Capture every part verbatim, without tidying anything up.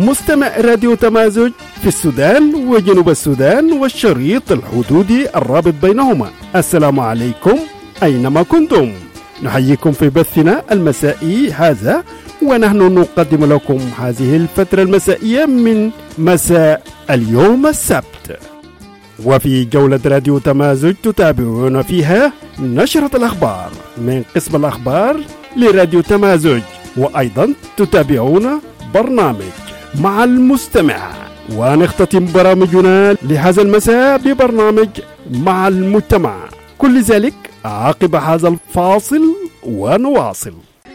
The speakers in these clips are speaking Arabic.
مستمع راديو تمازج في السودان وجنوب السودان والشريط الحدودي الرابط بينهما. السلام عليكم أينما كنتم، نحييكم في بثنا المسائي هذا، ونحن نقدم لكم هذه الفترة المسائية من مساء اليوم السبت. وفي جولة راديو تمازج تتابعون فيها نشرة الأخبار من قسم الأخبار لراديو تمازج، وأيضا تتابعون برنامج مع المستمع، ونختتم برامجنا لهذا المساء ببرنامج مع المجتمع. كل ذلك عقب هذا الفاصل ونواصل.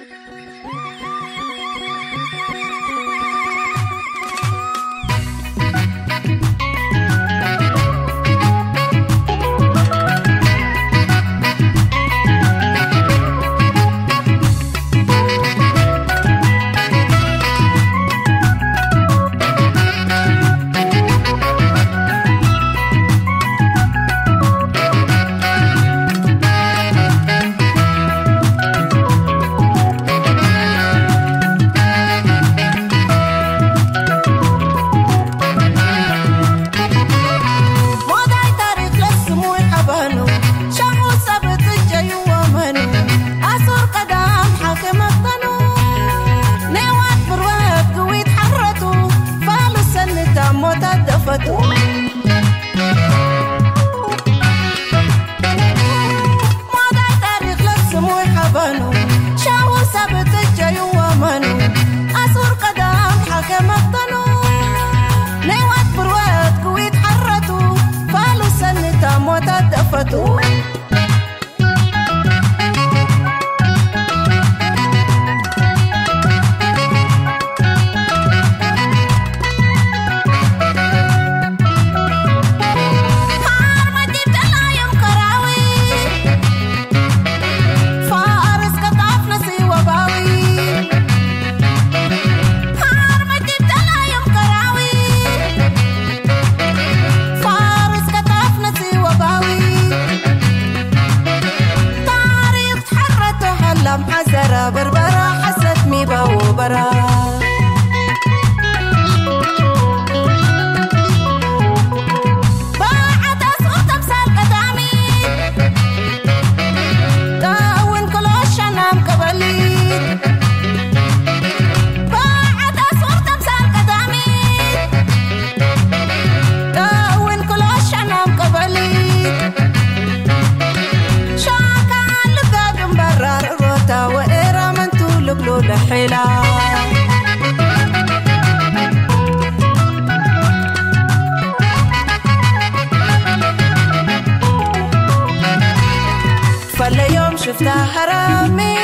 فاليوم شفتها حرامي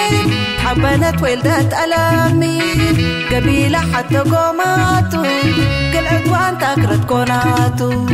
حبنت ولدت ألامي قبيلة حتى قوماتو كل عدوان تاكرت كوناتو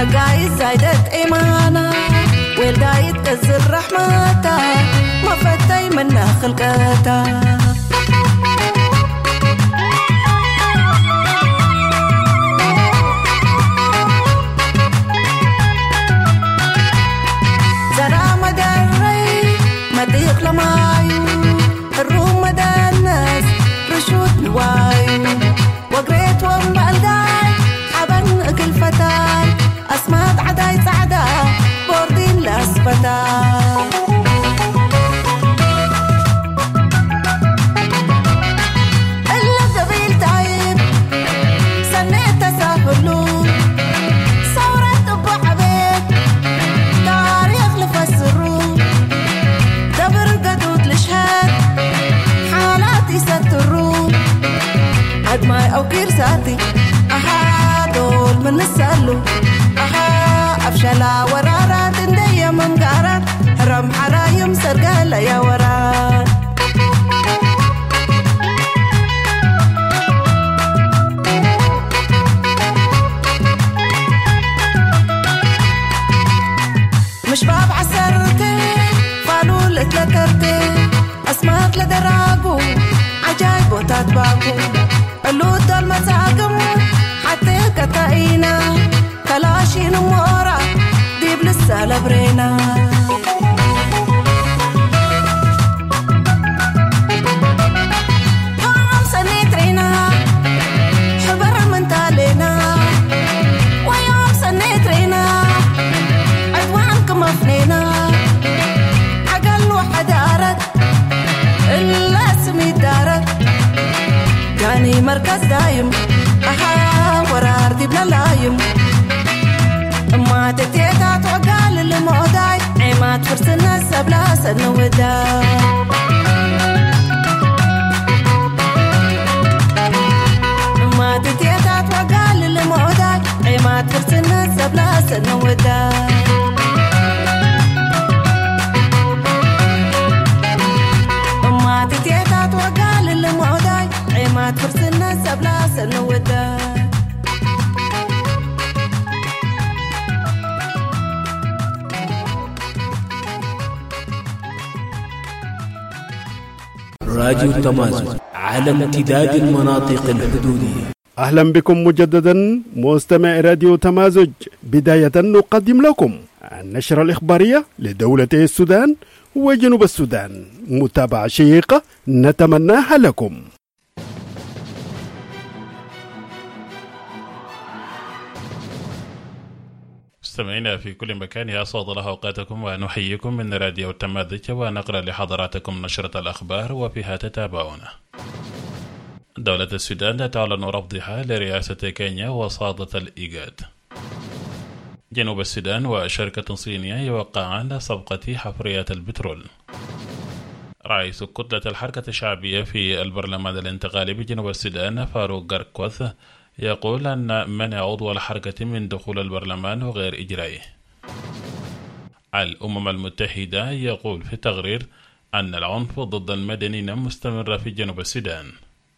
حقاي زايدت إيمانا والداي تكسر رحمتا ما فتاي منها خلقتا زرع مدري مديق لمايو الروم مدى الناس رشود نوايو وقريت ومبالداي حبن اكل فتاي اسمات عداي سعدا بوردين لاسفتاي الا قبيل تعيب سنيت تسافلون صورت ابو عبيد تاريخ لفسرون دبر قدود لشهاد حالاتي سترون أدماي أو كيرساتي أها دول من السلو أها أفشلا ورارات اندية ممقارات حرم حرايم سرقالة يا ورات مش باب عسرتي فالو لتلكرتي أسماك لدراقو عجايب وتاتباقو علود دول مساقم حتى كتاينا كلاشين مورا ديب لسه لبرينا يوم سنيت رينا حبر من تالينا ويوم سنيت رينا عدوانكم افنينا عقل وحدارت إلا سمي دارت كاني مركز دايم أها ورار دي بلا لايم ما تتيتا توقال اللي موداي عماد فرسنا السبلا سنو وداي ما تتيتا توقال اللي موداي عماد فرسنا السبلا سنو وداي ما تتيتا توقال اللي موداي ما تفرسنا سبلا سنودا راديو تمازن على امتداد المناطق الحدودية. أهلا بكم مجددا مستمع راديو تمازج. بداية نقدم لكم النشرة الإخبارية لدولتي السودان وجنوب السودان، متابعة شيقة نتمناها لكم. مستمعينا في كل مكان، أسعد الله أوقاتكم ونحييكم من راديو تمازج، ونقرأ لحضراتكم نشرة الأخبار وفيها تتابعونا. دولة السودان تعلن رفضها لرئاسة كينيا وصادة الإيجاد. جنوب السودان وشركة صينية يوقعان صفقة حفريات البترول. رئيس كتلة الحركة الشعبية في البرلمان الانتقالي بجنوب السودان فاروق غركوث يقول أن منع عضو الحركة من دخول البرلمان غير إجرائي. الأمم المتحدة يقول في تقرير أن العنف ضد المدنيين مستمر في جنوب السودان.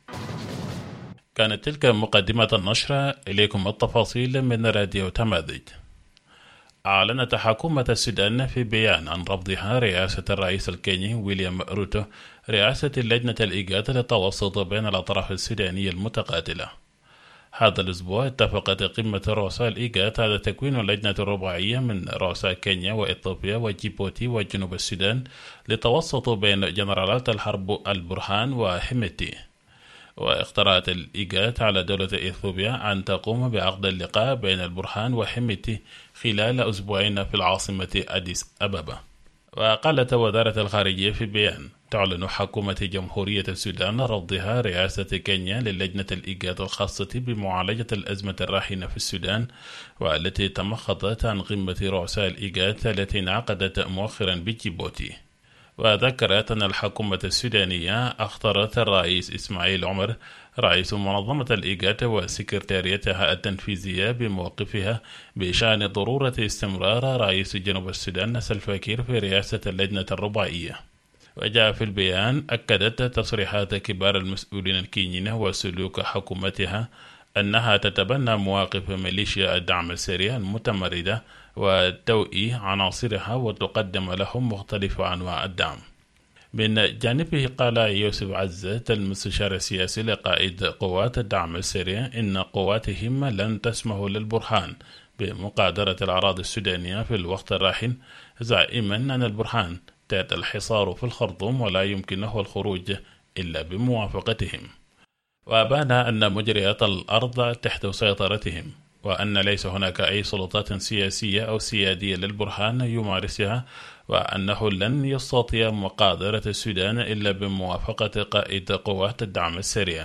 كانت تلك مقدمة النشرة، إليكم التفاصيل من راديو تمازج. أعلنت حكومة السودان في بيان عن رفضها رئاسة الرئيس الكيني ويليام روتو رئاسة اللجنة الإيجاد للتوسط بين الأطراف السودانية المتقاتلة. هذا الأسبوع اتفقت قمة رؤساء الإيجاد على تكوين اللجنة الرباعية من رؤساء كينيا وإثيوبيا وجيبوتي وجنوب السودان للتوسط بين جنرالات الحرب البرهان وحميتي. واقترحت الإيجاد على دولة إثيوبيا أن تقوم بعقد اللقاء بين البرهان وحميتي خلال أسبوعين في العاصمة أديس أبابا. وقالت وزارة الخارجية في بيان: تعلن حكومة جمهورية السودان رفضها رئاسة كينيا للجنة الإيجاد الخاصة بمعالجة الأزمة الراهنة في السودان، والتي تمخضت عن قمة رؤساء الإيجاد التي انعقدت مؤخرا بجيبوتي. وذكرت أن الحكومة السودانية اختارت الرئيس إسماعيل عمر رئيس منظمة الإيجاد وسكرتاريتها التنفيذية بموقفها بشأن ضرورة استمرار رئيس جنوب السودان سلفا كير في رئاسة اللجنة الرباعية. وجاء في البيان أكدت تصريحات كبار المسؤولين الكينيين وسلوك حكومتها أنها تتبنى مواقف ميليشيا الدعم السريع المتمردة وتوئي عناصرها وتقدم لهم مختلف أنواع الدعم. من جانبه قال يوسف عزة المستشار السياسي لقائد قوات الدعم السريع إن قواتهم لن تسمح للبرهان بمقادرة الأراضي السودانية في الوقت الراهن، زعيما أن البرهان تحت الحصار في الخرطوم ولا يمكنه الخروج إلا بموافقتهم، وأبان أن مجريات الأرض تحت سيطرتهم، وأن ليس هناك أي سلطات سياسية أو سيادية للبرهان يمارسها، وأنه لن يستطيع مقادرة السودان إلا بموافقة قائد قوات الدعم السريع.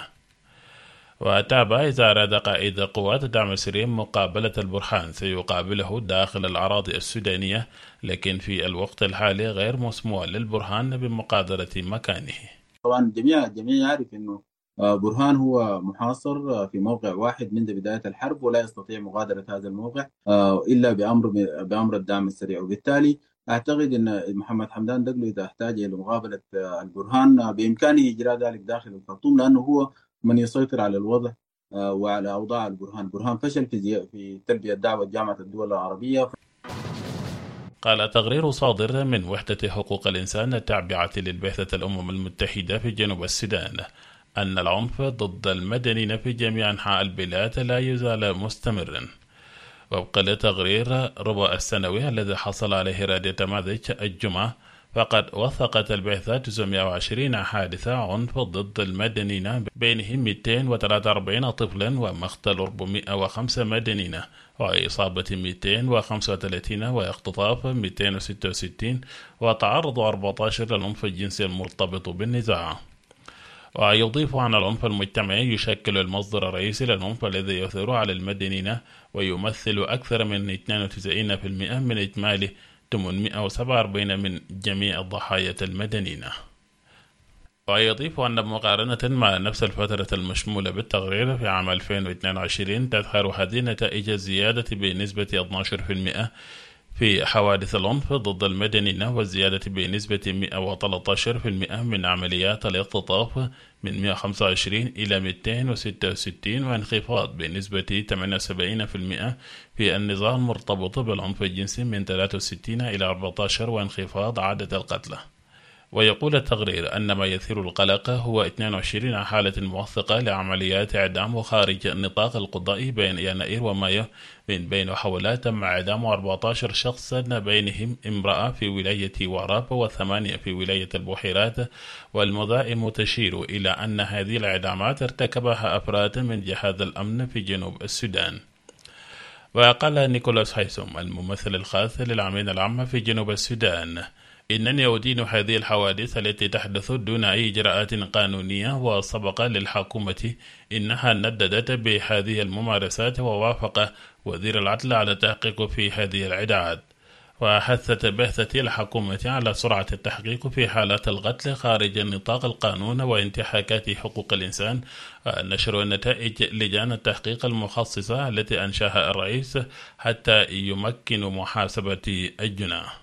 وتابع إذا أراد قائد قوات الدعم السريع مقابلة البرهان سيقابله داخل الأراضي السودانية، لكن في الوقت الحالي غير مسموح للبرهان بمقادرة مكانه. طبعا الجميع الجميع يعرف أنه برهان هو محاصر في موقع واحد منذ بداية الحرب، ولا يستطيع مغادرة هذا الموقع إلا بأمر بأمر الدعم السريع، وبالتالي أعتقد أن محمد حمدان دقلو إذا احتاج إلى مقابلة البرهان بإمكانه إجراء ذلك داخل الخرطوم، لأنه هو من يسيطر على الوضع وعلى أوضاع البرهان. برهان فشل في في تلبية دعوة جامعة الدول العربية. قال تقرير صادر من وحدة حقوق الإنسان التابعة للبعثة الأمم المتحدة في جنوب السودان أن العنف ضد المدنيين في جميع أنحاء البلاد لا يزال مستمرا. وفقا لتقرير ربع السنوي الذي حصل عليه راديو تماذج الجمعة، فقد وثقت البعثة تسعمائة وعشرين حادثة عنف ضد المدنيين، بينهم مئتين وثلاثة وأربعين طفلا ومقتل أربعمائة وخمسة مدنيين وإصابة مئتين وخمسة وثلاثين واختطاف مئتين وستة وستين وتعرض أربعة عشر للعنف الجنسي المرتبط بالنزاع. ويضيف أن العنف المجتمعي يشكل المصدر الرئيسي للعنف الذي يؤثر على المدنيين ويمثل أكثر من اثنين وتسعين بالمئة من إجمالي ثمانمائة وسبعة وأربعين من جميع الضحايا المدنيين. ويضيف أن مقارنة مع نفس الفترة المشمولة بالتقرير في عام ألفين واثنين وعشرين تظهر هذه النتائج الزيادة بنسبة اثني عشر بالمئة في حوادث العنف ضد المدنيين، والزيادة بنسبة مئة وثلاثة عشر بالمئة من عمليات الاختطاف من مئة وخمسة وعشرين إلى مئتين وستة وستين، وانخفاض بنسبة ثمانية وسبعين بالمئة في النزاع المرتبط بالعنف الجنسي من ثلاثة وستين إلى أربعة عشر، وانخفاض عدد القتلى. ويقول التقرير أن ما يثير القلق هو اثنين وعشرين حالة موثقة لعمليات إعدام خارج النطاق القضائي بين يناير ومايو، من بين حولات تم إعدام أربعة عشر شخصا بينهم امرأة في ولاية وراب وثمانية في ولاية البحيرات، والمذائم تشير إلى أن هذه الإعدامات ارتكبها أفراد من جهاز الأمن في جنوب السودان. وقال نيكولاس هيثم الممثل الخاص للأمين العام في جنوب السودان: إنني أدين هذه الحوادث التي تحدث دون أي إجراءات قانونية، وسبق للحكومة إنها نددت بهذه الممارسات، ووافق وزير العدل على التحقيق في هذه العداءات. وحثت بعثة الحكومة على سرعة التحقيق في حالات القتل خارج نطاق القانون وانتهاكات حقوق الإنسان، ونشر نتائج لجان التحقيق المخصصة التي أنشاها الرئيس حتى يمكن محاسبة الجناح.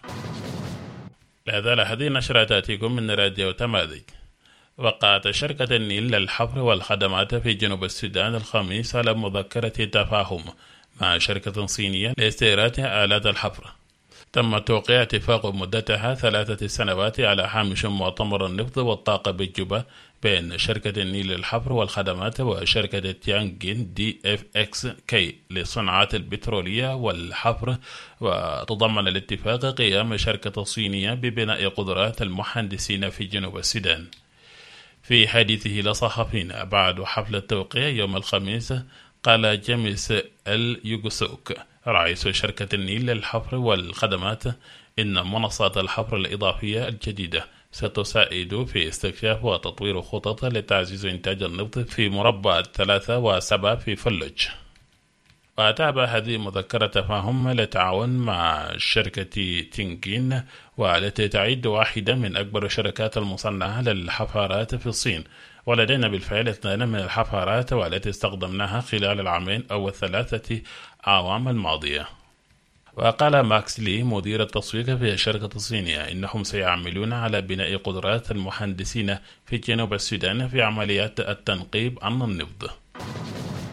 لا زال هذه النشرة تأتيكم من راديو تماذج. وقعت شركة النيل للحفر والخدمات في جنوب السودان الخميس على مذكرة تفاهم مع شركة صينية لاستيراد آلات الحفر. تم توقيع اتفاق مدتها ثلاثة سنوات على هامش مؤتمر النفط والطاقة بالجوبا بين شركة النيل للحفر والخدمات وشركة تيانجين دي اف اكس كي للصناعات البترولية والحفر. وتضمن الاتفاق قيام شركة صينية ببناء قدرات المهندسين في جنوب السودان. في حديثه لصحفيين بعد حفل التوقيع يوم الخميس، قال جيمس اليوغسوك رئيس شركة النيل للحفر والخدمات إن منصات الحفر الإضافية الجديدة ستساعد في استكشاف وتطوير خطط لتعزيز إنتاج النفط في مربع الثلاثة وسبعة في فلوج. وتابع هذه مذكرة تفاهم للتعاون مع شركة تينجين، والتي تعد واحدة من أكبر الشركات المصنعة للحفارات في الصين، ولدينا بالفعل اثنين من الحفارات والتي استخدمناها خلال العامين أو الثلاثة أعوام الماضية. وقال ماكس لي مدير التسويق في الشركة الصينية إنهم سيعملون على بناء قدرات المهندسين في جنوب السودان في عمليات التنقيب عن النفط.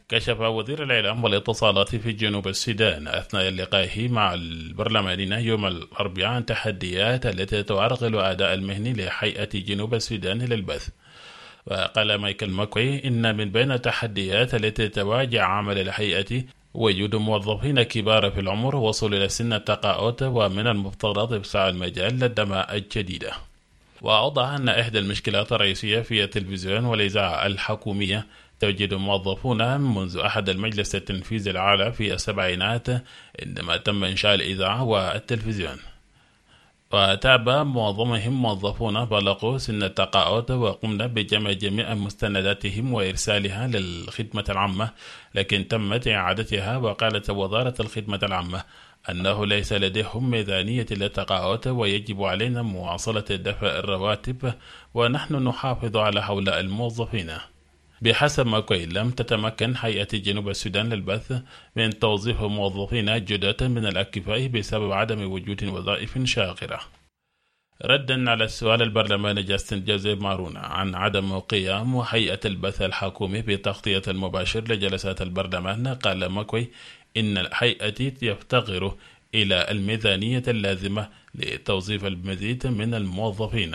كشف وزير الإعلام والاتصالات في جنوب السودان أثناء لقائه مع البرلمانيين يوم الأربعاء عن التحديات التي تعرقل أداء المهني لهيئة جنوب السودان للبث. وقال مايكل ماكوي إن من بين التحديات التي تواجه عمل الهيئة وجود موظفين كبار في العمر وصلوا إلى سن التقاعد، ومن المفترض إفساح المجال للدماء الجديدة. وأوضح أن إحدى المشكلات الرئيسية في التلفزيون والإذاعة الحكومية توجد موظفون منذ أحد المجلس التنفيذي الأعلى في السبعينات عندما تم إنشاء الإذاعة والتلفزيون، وتابع معظمهم موظفون بلغوا سن التقاعد وقمنا بجمع جميع مستنداتهم وإرسالها للخدمة العامة، لكن تمت إعادتها. وقالت وزارة الخدمة العامة أنه ليس لديهم ميزانية للتقاعد ويجب علينا مواصلة دفع الرواتب، ونحن نحافظ على هؤلاء الموظفين. بحسب ماكوي لم تتمكن هيئة جنوب السودان للبث من توظيف موظفين جدد من الأكفاء بسبب عدم وجود وظائف شاغرة. ردا على السؤال البرلماني جاستن جوزيف مارونا عن عدم قيام هيئة البث الحكومي بتغطية المباشر لجلسات البرلمان، قال ماكوي إن الهيئة يفتقر إلى الميزانية اللازمة لتوظيف المزيد من الموظفين.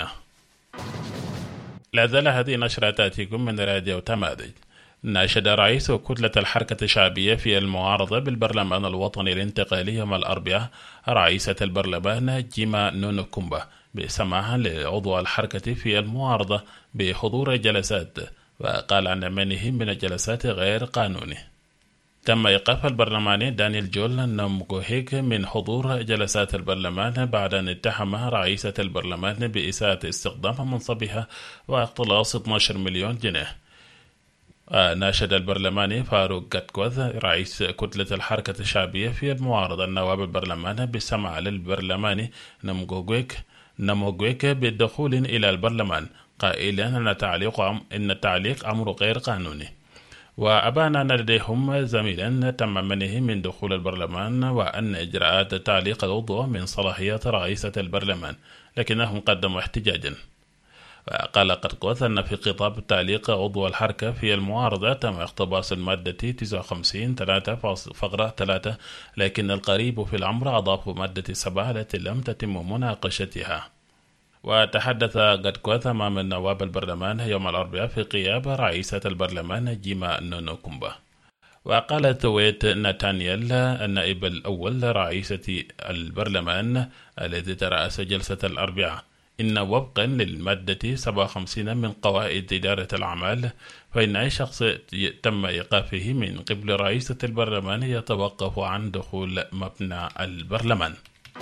لا زال هذه نشرة تأتيكم من راديو تمازج. ناشد رئيس كتلة الحركة الشعبية في المعارضة بالبرلمان الوطني الانتقالي يوم الأربعاء رئيسة البرلمان جيما نونوكومبا بسماح لعضو الحركة في المعارضة بحضور جلسات، وقال أن منه من الجلسات غير قانوني. تم إيقاف البرلماني دانيال جول نمغوهيك من حضور جلسات البرلمان بعد أن اتهم رئيسة البرلمان بإساءة استخدام منصبها واقتلاص اثني عشر مليون جنيه. ناشد البرلماني فاروق قتكوذ رئيس كتلة الحركة الشعبية في المعارضة النواب البرلمان بالسمع للبرلماني نمغوهيك نمغوهيك بالدخول إلى البرلمان، قائلا أن التعليق إن التعليق أمر غير قانوني. وأبان أن لديهم زميلا تم منعه من دخول البرلمان، وأن إجراءات تعليق العضو من صلاحيات رئيسة البرلمان، لكنهم قدموا احتجاجا. وقال قتكوث أن في خطاب تعليق عضو الحركة في المعارضة تم اقتباس المادة تسعة وخمسين ثلاثة فقرة ثلاثة، لكن القريب في الأمر أضافوا مادة سبعة التي لم تتم مناقشتها. وتحدث قتكوث أمام النواب البرلمان يوم الأربعاء في غياب رئيسة البرلمان جيما نونوكومبا. وقالت تويت نتانيال النائب الأول رئيسة البرلمان الذي ترأس جلسة الأربعاء إن وفقا للمادة سبعة وخمسين من قواعد إدارة الأعمال فإن أي شخص تم إيقافه من قبل رئيسة البرلمان يتوقف عن دخول مبنى البرلمان.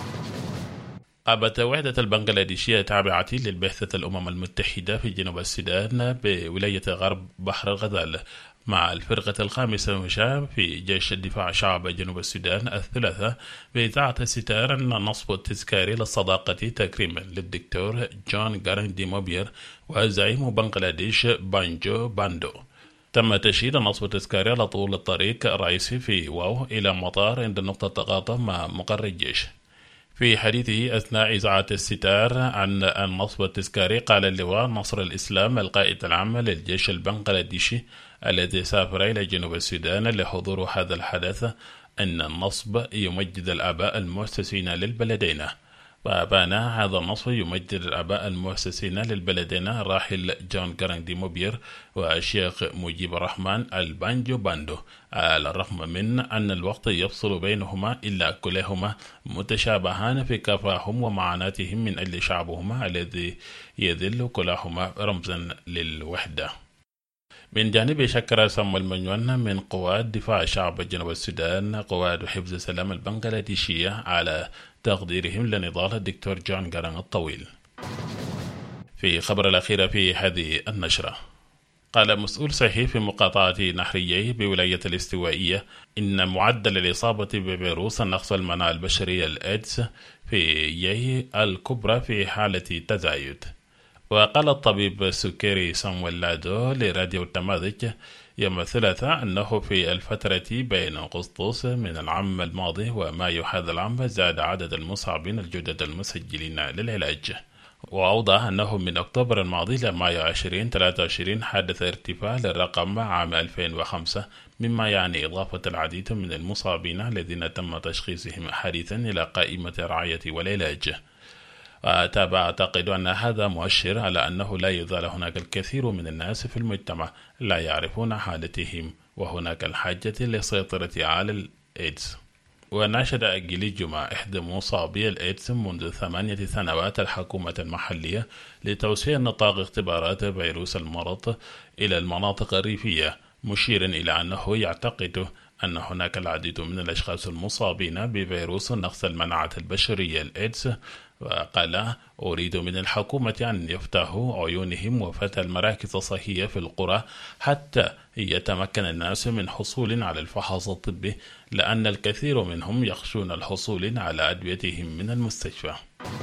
قامت وحدة البنغلاديشية التابعة للبعثة الأمم المتحدة في جنوب السودان بولاية غرب بحر الغزال مع الفرقة الخامسة والعشرين في جيش الدفاع شعب جنوب السودان الثلاثاء بإذاعة الستار أن النصب التذكاري للصداقة تكريما للدكتور جون غارندي موبير وزعيم بنغلاديش بانجو باندو. تم تشييد النصب التذكاري على طول الطريق الرئيسي في واو إلى مطار عند نقطة تقاطع مع مقر الجيش. في حديثه أثناء إذاعة الستار عن النصب التذكاري قال اللواء نصر الإسلام القائد العام للجيش البنغلاديشي الذي سافر إلى جنوب السودان لحضور هذا الحدث أن النصب يمجد الآباء المؤسسين للبلدين. وأبان هذا النصب يمجد الآباء المؤسسين للبلدين الراحل جون غارندي موبير والشيخ مجيب الرحمن البانجو باندو، على الرغم من أن الوقت يفصل بينهما إلا كلهما متشابهان في كفاهم ومعاناتهم من أجل شعبهما الذي يذل كلهما رمزا للوحدة. من جانب شكر سامويل منيون من قوات دفاع شعب جنوب السودان قوات حفظ السلام البنغلاديشية على تقديرهم لنضال الدكتور جون غارندي الطويل. في خبر الأخير في هذه النشرة قال مسؤول صحي في مقاطعة نهريي بولاية الاستوائية إن معدل الإصابة بفيروس النقص المناعة البشرية الإيدز في يي الكبرى في حالة تزايد. وقال الطبيب السكري سامويل لادو لراديو التمازج يوم الثلاثاء أنه في الفترة بين أغسطس من العام الماضي ومايو هذا العام زاد عدد المصابين الجدد المسجلين للعلاج. وأوضح أنه من أكتوبر الماضي لمايو ألفين وثلاثة وعشرين حدث ارتفاع للرقم عام ألفين وخمسة، مما يعني إضافة العديد من المصابين الذين تم تشخيصهم حديثا إلى قائمة الرعاية والعلاج. وتابع أعتقد أن هذا مؤشر على أنه لا يزال هناك الكثير من الناس في المجتمع لا يعرفون حالتهم، وهناك الحاجة للسيطرة على الإيدز. وناشد أجيلي جمعة إحدى مصابي الإيدز منذ ثمانية سنوات الحكومة المحلية لتوسيع نطاق اختبارات فيروس المرض إلى المناطق الريفية، مشيرا إلى أنه يعتقد أن هناك العديد من الأشخاص المصابين بفيروس نقص المناعة البشرية الإيدز. وقال: أريد من الحكومة أن يفتحوا عيونهم وفتح المراكز الصحية في القرى حتى يتمكن الناس من حصول على الفحص الطبي، لأن الكثير منهم يخشون الحصول على أدويتهم من المستشفى.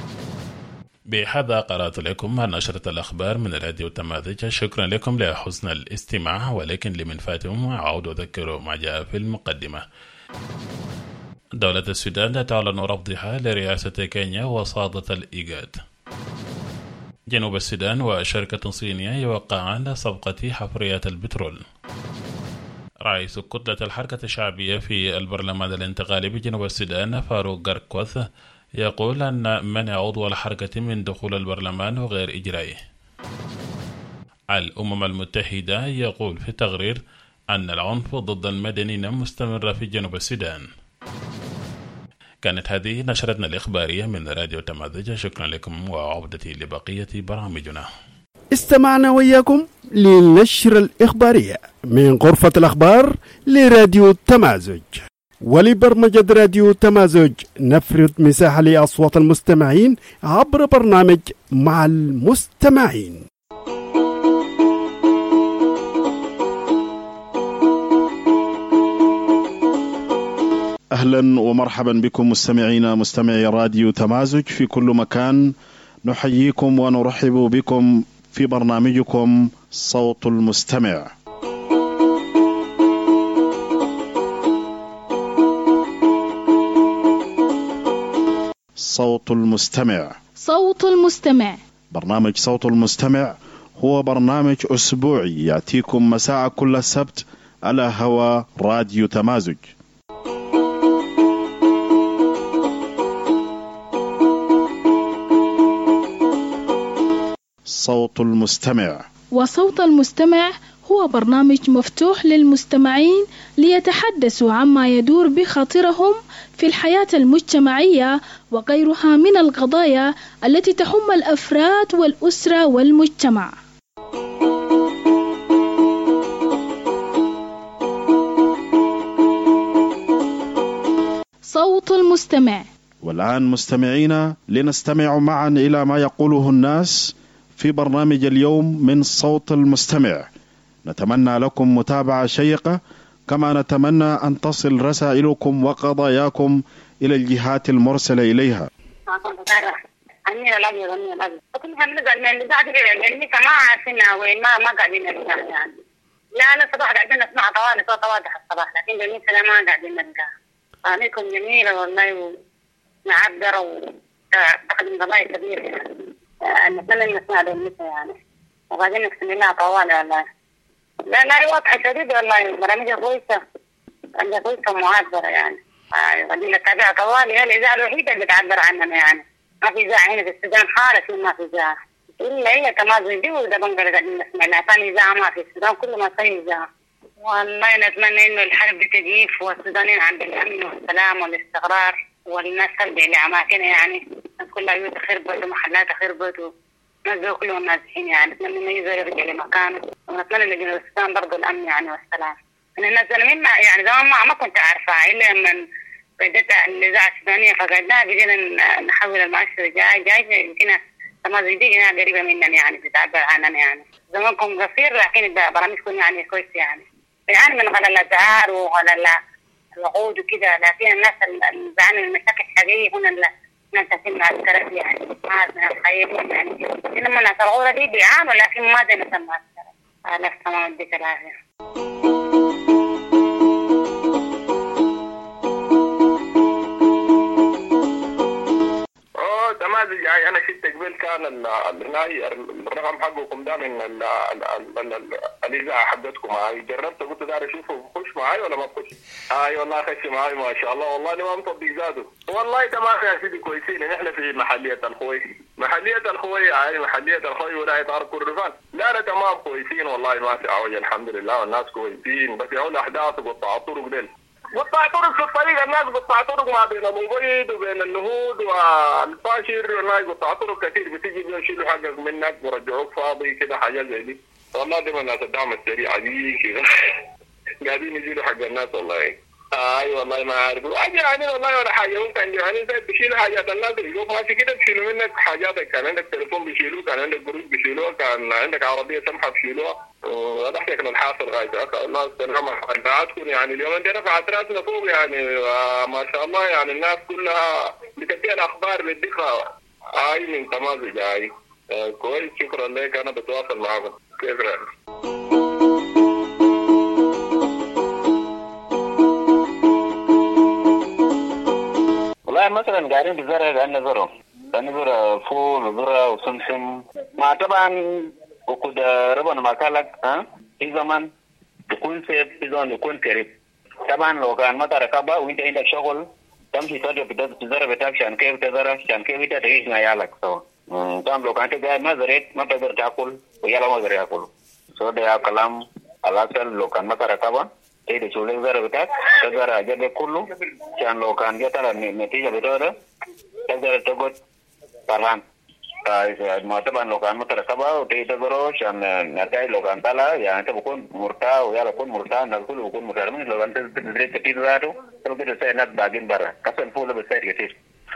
بهذا قرأت لكم نشرة الأخبار من راديو تمازج. شكرا لكم لحسن الاستماع، ولكن لمن فاتهم أعود أذكر ما جاء في المقدمة. دولة السودان تعلن رفضها لرئاسة كينيا وصادة الإيجاد. جنوب السودان وشركة صينية يوقعان صفقة حفريات البترول. رئيس كتلة الحركة الشعبية في البرلمان الانتقالي بجنوب السودان فاروق غركوث يقول أن منع عضو الحركة من دخول البرلمان غير إجرائي. الأمم المتحدة يقول في تقرير أن العنف ضد المدنيين مستمر في جنوب السودان. كانت هذه نشرتنا الإخبارية من راديو تمازج. شكرا لكم وعودتي لبقية برامجنا. استمعنا وياكم للنشرة الإخبارية من غرفة الأخبار لراديو تمازج. ولبرمجة راديو تمازج نفرض مساحة لأصوات المستمعين عبر برنامج مع المستمعين. أهلا ومرحبا بكم مستمعينا مستمعي راديو تمازج في كل مكان. نحييكم ونرحب بكم في برنامجكم صوت المستمع. صوت المستمع صوت المستمع برنامج صوت المستمع هو برنامج أسبوعي يأتيكم مساء كل سبت على هوا راديو تمازج. صوت المستمع وصوت المستمع هو برنامج مفتوح للمستمعين ليتحدثوا عما يدور بخاطرهم في الحياة المجتمعية وغيرها من القضايا التي تهم الأفراد والأسرة والمجتمع. صوت المستمع. والآن مستمعينا لنستمع معا إلى ما يقوله الناس في برنامج اليوم من صوت المستمع. نتمنى لكم متابعة شيقة، كما نتمنى أن تصل رسائلكم وقضاياكم إلى الجهات المرسلة إليها. أمير الأبيض أمير الأبيض كل هم نقعد من بعد اللي كما عارفين وين ما ما قاعدين نسمع يعني. لا أنا صباح قاعدين نسمع طوال صوت واضح الصباح، لكن بالنسبة ما قاعدين نلقى. أغانيكم جميلة والله ومعبرة وتقدم قضايا كبيرة يعني. نتمنى نسمع بالنسبة يعني. وقاعدين نقسم لها طوال والله. لا لا واضحة شديدة والله، برامج كويسة برامج كويسة معبرة يعني. قاعدين نتابعها طوال، هي الإذاعة الوحيدة اللي بتعبر عننا يعني. ما في إذاعة هنا في السودان خالص، ما في إذاعة إلا إلا تمازج دي وده بنقدر قاعدين نسمع لها. ثاني إذاعة ما في السودان، كل ما صار إذاعة. والله نتمنى إنه الحرب دي تجيف والسودانيين عند الأمن والسلام والاستقرار، والناس ترجع لأماكنها يعني. كلها يوت خربت ومحلات خربت وناس كلهم نازحين يعني. نتمنى إنه يرجع لمكانه، ونتمنى لجنوب السودان برضه الأمن يعني والسلام. أنا الناس زمان يعني زمان ما ما كنت أعرفها إلا من بدأت الإذاعة السودانية فقدناها، بجينا نحول المؤشر جاي جاي يمكن تمازج دي هنا قريبة مننا يعني، بتعبر عننا يعني. زمانكم قصير لكن برامجكم يعني كويس يعني. يعني من غلال الأزهار وغلال الوقود وكذا، لكن الناس اللي بيعانوا من المشاكل الحقيقية هنا الناس تسمع الكرة يعني. ما من الخيرين يعني. إنما الناس الغورة دي بيعانوا لكن ما زي نسمع الكرة. على السلامة وديك العافية. تمازج يعني انا شفت قبل كان الناي الرقم حقكم ده من الاذاعه حقتكم هاي جربت قلت داري اشوفه بخش معاي ولا ما بخش؟ اي والله خش معاي ما شاء الله والله انا ما مطبق زاده والله تمام يا سيدي كويسين احنا في محليه الخوي محليه الخوي يعني محليه الخوي ولايه عرب كردفان لا لا تمام كويسين والله ما في عوج الحمد لله والناس كويسين بس يقول احداث وقطع طرق ديل قطع طرق في الطريق الناس قطع طرق ما بين ابو بيض وبين النهود والفاشر والناس قطع طرق كثير بتيجي بيشيلوا حقك منك ورجعوك فاضي كده حاجات زي دي والله دي من الناس الدعم السريع دي كده قاعدين يجيلوا حق الناس والله اي آه والله ما عارف اجي يعني والله ولا حاجه ممكن يعني انت بتشيل حاجات الناس اللي ماشي كده بيشيلوا منك حاجاتك كان عندك تليفون بيشيلوه كان عندك قروش بيشيلوه كان عندك عربيه سمحه بيشيلوها وضحكك للحاصل غايتك الله السلامه حقاتكم يعني اليوم انت رفعت راسنا فوق يعني آه ما شاء الله يعني الناس كلها بتدي الاخبار بالدقه اي من تمازج اي آه كويس شكرا لك انا بتواصل معكم كيف رايك؟ والله مثلا قاعدين بالزرع قاعدين نزرع قاعدين نزرع فول وذرة وسمسم ما طبعا وكد ربنا ما كالك ها في زمان يكون سيف في زمان يكون قريب طبعا لو كان ما تركبه وانت عندك شغل تمشي تزرع بتزرع بتاعك عشان كيف تزرع عشان كيف انت تعيش مع عيالك سوا طبعا لو كنت قاعد ما زرعت ما تقدر تاكل ويلا ما زرع ياكل سو ده كلام الاصل لو كان ما تركبه إيه شغلك زرع بتاعك تزرع جد كله عشان لو كان جت على النتيجة بتاعه تقدر تقعد فرحان ما طبعا لو كان متركبة وتيجي تزرع عشان النتائج لو كان طلع يعني أنت بكون مرتاح ويلا بكون مرتاح الناس كله بكون مرتاح لو أنت تدري كتير ذاته تقدر تساعد الناس باقين برا كسر فوله بتساعد كتير.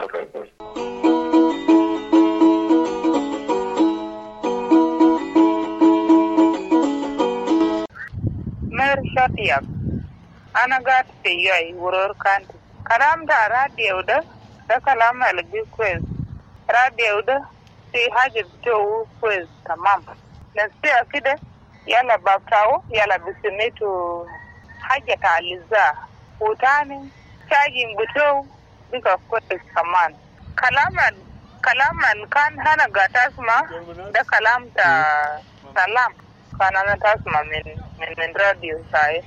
Mershatiak, ana gat te yoy wuror kanti. Kalam da radio da, da kalam algi quiz. Radio da, si hajib to quiz tamam. Nasi akide, yala babtawo, yala bisimitu haja taaliza. Utani, charging buto, bika quiz kaman. Kalaman, kalaman kan hana gatasma, da kalam ta salam. Kana na tasma min min min radio sai.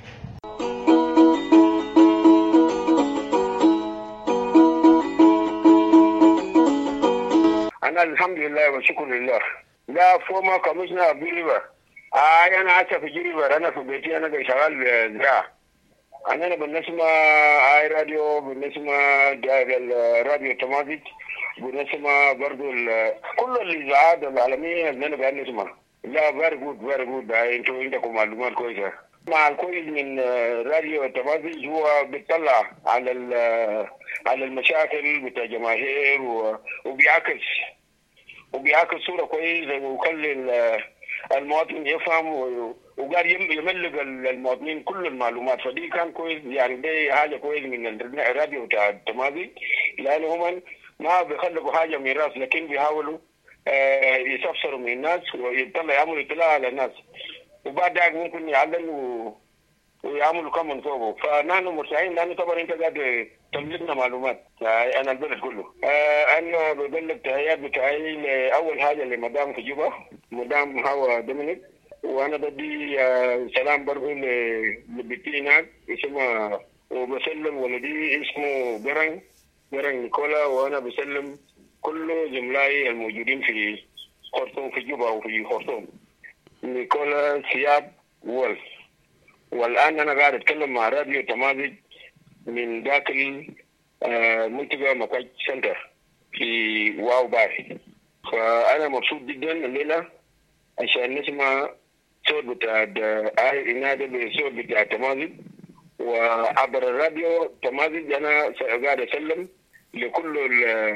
Ana alhamdulillah wa shukrulillah. Da former commissioner of River. Ah yana acha fi River ana fi beti ana ga shagal zira. Ana بالنسبة اي راديو بالنسبة radio تمازج بالنسبة برضو كل الاذاعات العالمية اللي انا قاعد نسمعها. لا very good very good انتوا عندكم معلومات كويسه مع الكويس من راديو التمازج هو بيطلع على على المشاكل بتاع الجماهير وبيعكس وبيعكس صوره كويسه ويخلي المواطن يفهم وقاعد يملك المواطنين كل المعلومات فدي كان كويس يعني دي حاجه كويس من الراديو بتاع التمازج لانه هم ما بيخلقوا حاجه ميراث لكن بيحاولوا يستفسروا من الناس ويطلع يعملوا اطلاع على الناس وبعد ذلك ممكن يعلموا ويعملوا كم فوقه فنحن مرتاحين لانه طبعا انت قاعد تملكنا معلومات انا البلد كله انا ببلغ تحيات بتاعي لاول حاجه لمدام في جوبا مدام هوا دومينيك وانا بدي سلام برضه لبنتي هناك اسمها وبسلم ولدي اسمه برن برن نيكولا وانا بسلم كل زملائي الموجودين في خرطوم في جوبا وفي خرطوم نيكولا سياب وولف والآن أنا قاعد أتكلم مع راديو تمازج من داخل منطقة مكاج سنتر في واو باي فأنا مبسوط جدا الليلة عشان نسمع صوت بتاع إنادة بالصوت بتاع تمازج وعبر الراديو تمازج أنا قاعد أسلم لكل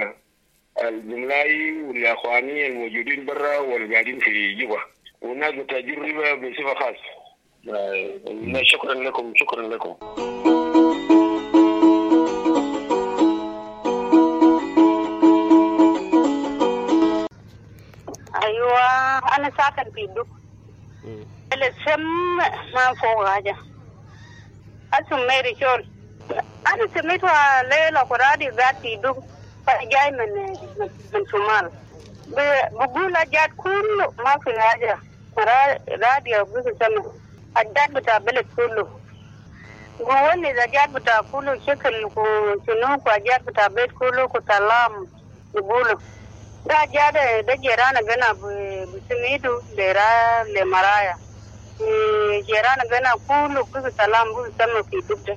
الزملائي والأخواني الموجودين برا والقاعدين في جوبا والناس بتجربة بصفة خاصة. شكرا لكم شكرا لكم. أيوة أنا ساكن في الدوق الاسم ما فوق حاجة اسم ميري شول أنا سميتها ليلة قرادي ذات في الدوق جاي من من شمال بقول أجاد كله ما في حاجة راديو بس سمع أجاد بتاع بلد كله قولني إذا أجاد بتاع كله شكل شنو أجاد بتاع بلد كله كتلام يقولوا ده أجاد ده جيران جنا بسميدو لرا لمرايا جيران جنا كله بس سلام بس سمع في دبده.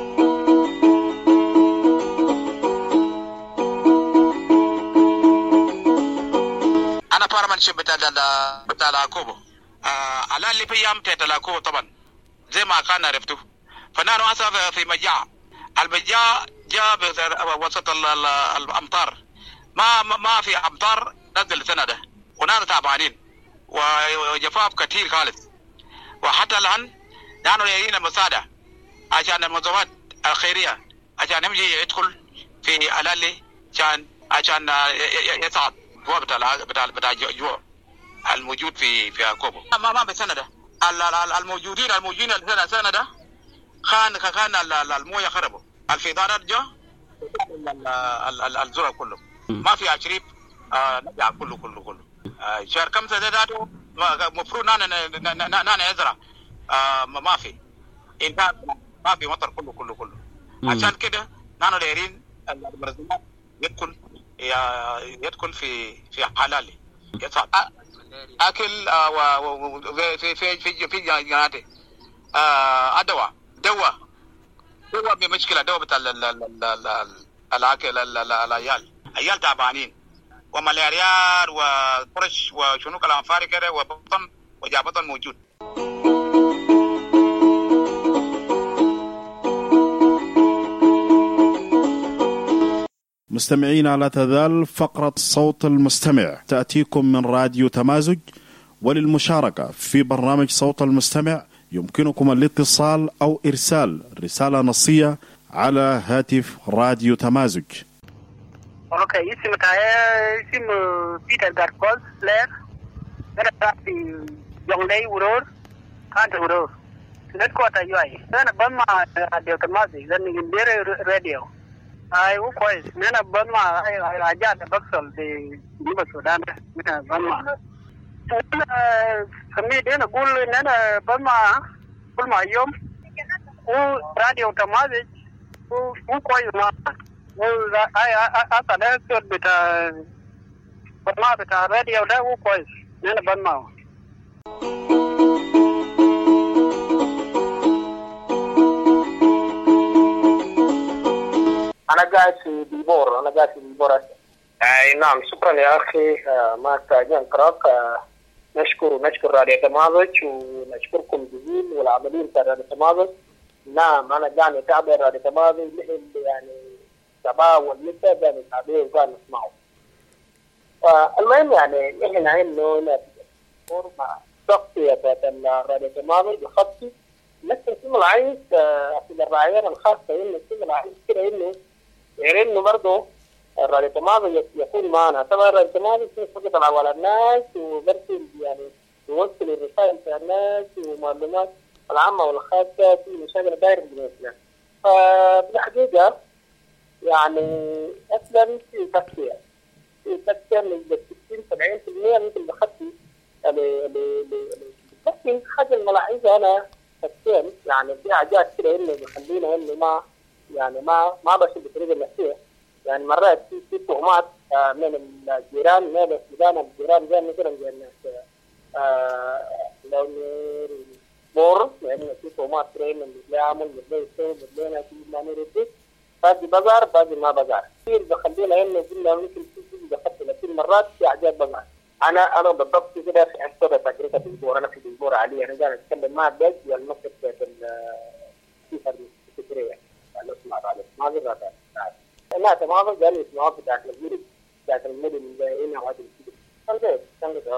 أنا بارمان شيء بتاع بتاع لاكوبو آه على اللي في يوم بتاع لاكوبو طبعا زي ما كان عرفته فنحن أصلا في مجاعة المجاعة جاء وسط الأمطار ما ما في أمطار نزل السنة ده ونحن تعبانين وجفاف كثير خالص وحتى الآن نحن يرينا مساعدة عشان المنظمات الخيرية عشان يمشي يدخل في علالي عشان عشان يساعد هو بتاع بتاع بتاع جوع الموجود في في عقوبه ما ما بسنة ده الموجودين الموجودين السنة سنة ده كان كان المويه خربوا الفيضانات جا الزرع كله ما في عشريب نبيع كله كله كله شهر خمسة ده ده مفروض نانا نانا يزرع ما في إنتاج ما في مطر كله كله كله عشان كده نانا دايرين المنظمات يدخل يدخل في في حلالي يصعد اكل في في في في جناتي ادواء دواء دواء بمشكله دواء بتاع الاكل العيال عيال تعبانين وملاريا وقرش وشنو كلام فارغ كده وبطن وجابطن موجود. مستمعين، لا تزال فقرة صوت المستمع تأتيكم من راديو تمازج، وللمشاركة في برنامج صوت المستمع يمكنكم الاتصال أو إرسال رسالة نصية على هاتف راديو تمازج. اوكي اسمي تاعي اسم بيتر غاركوز لير انا في جونغلاي ورور كانت ورور نتكوتا يوي انا بما راديو تمازج لاني ندير راديو اي هو كويس انا بما راجعت بكسل في جنوب السودان انا بما انا سميت انا اقول ان انا بما كل ما يوم هو راديو تمازج هو كويس ما هو اي اصلا الصوت بتاع بما بتاع الراديو ده هو كويس انا بما أنا قاعد في بيبور أنا قاعد في بيبور أي نعم شكرا يا أخي ما تاجين كراك نشكر نشكر راديو تمازج ونشكركم جزيل والعاملين في راديو تمازج. نعم أنا قاعد أتابع راديو تمازج يعني شباب والنساء قاعد يتابعوا وقاعد نسمعوا. المهم يعني إحنا إنه نشكر مع شخصية راديو تمازج وخطي لكن في العيش في الرعاية الخاصة إنه في العيش كده إنه غير إنه برضه الراديو تمازج يكون معنا. طبعا الراديو تمازج يفقد على الناس وبرسل يعني يوصل الرسائل في الناس ومعلومات العامة والخاصة في مشاكل دايرة بالنسبة. فبالحقيقة يعني أصلا في تكفير في تكفير من ستين سبعين في المية ممكن بخطي لكن حاجة الملاحظة أنا تكفير يعني في حاجات كده إنه بيخلينا إنه ما يعني ما ما بس بطريقة النفسية يعني مرات في في تهمات من الجيران من السودان الجيران زي مثلا زي الناس لو بور يعني في تهمات كده إنه بيعمل بدي يسوي بدي أنا في ما نريد بعض بازار بعض ما بازار كثير بخلينا إنه كنا ممكن في في بخطي لكن مرات في حاجات بازار. أنا أنا بالضبط كده في حسب تجربة البور أنا في البور علي أنا قاعد أتكلم مع الدج والمكتب في السفر الفكرية أنا أسمع على ما غير هذا لا تماما قال يسمعوا في داخل المدن داخل المدن هنا وهذا الشيء كان كده كان كده.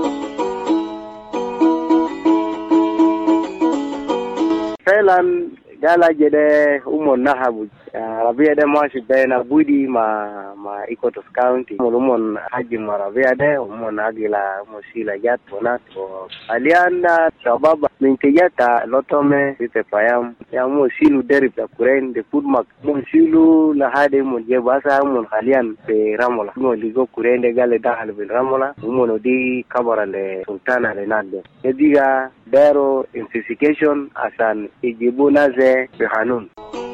فعلا Dala jede umo nahabu Rabia de mwashi bena budi ma ma Ikotos County umon haji ma Rabia de umon agila mosila jat bonato alianda sababa mintijata lotome vite payam ya mo silu derib la kuren de foodmark mo silu la hade mo je basa mon halian pe ramola mo ligo kuren de gale dahal bil ramola umon di kabara le sultana le nande ediga dero intensification asan ijibu naze behanun